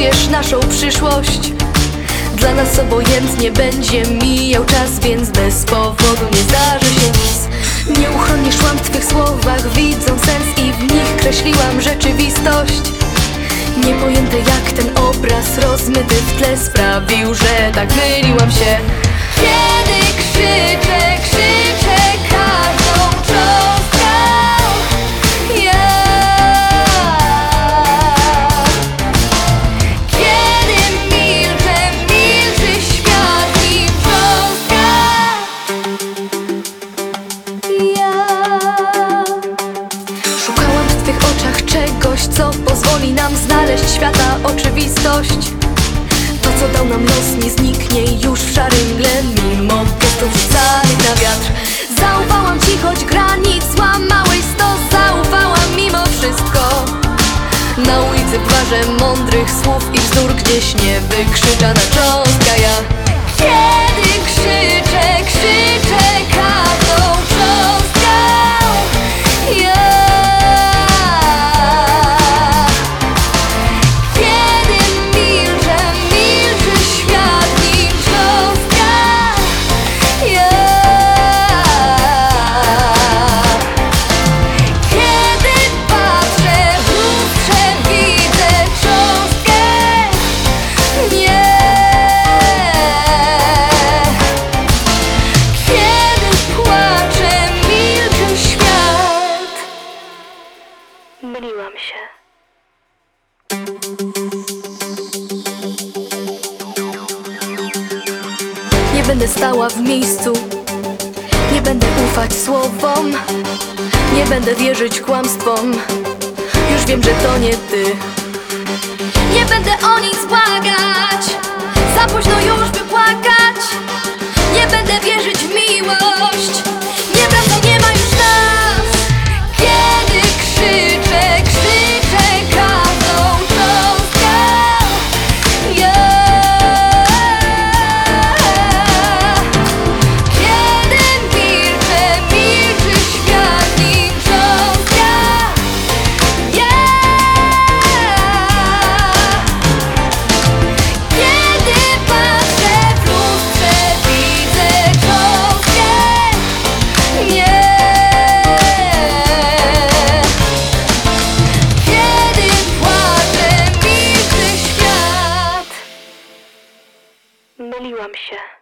budujesz naszą przyszłość. Dla nas obojętnie będzie mijał czas, więc bez powodu nie zdarzy się nic. Nieuchronnie szłam w twych słowach, widząc sens i w nich kreśliłam rzeczywistość. Niepojęte jak ten obraz rozmyty w tle sprawił, że tak myliłam się. Kiedy krzyczę, krzyczę każdą cząstką ja. Kiedy milczę, milczy świat i cząstka ja. Szukałam w twych oczach czegoś, co pozwoli nam znaleźć świata oczywistość. To, co dał nam los, nie zniknie już w szarym mgle, mimo gestów rzucanych na wiatr. Zaufałam ci, choć granic złamałeś 100. Zaufałam mimo wszystko. Na ulicy gwarze mądrych słów i bzdur, gdzieś niewykrzyczana cząstka ja. Kiedy krzyczę, krzyczę każdą cząstką ja. Myliłam się. Nie będę stała w miejscu, nie będę ufać słowom, nie będę wierzyć kłamstwom. Już wiem, że to nie ty. Nie będę o nic błagać, za późno już by płakać. Nie będę wierzyć w miłość, nieprawda, nie ma już nas. Kiedy krzyczę, krzyczę każdą cząstką ja. Kiedy milczę, milczy świat i cząstka ja. Kiedy patrzę w lustrze, widzę cząstkę nie. Kiedy płaczę, milczy świat. Myliłam się.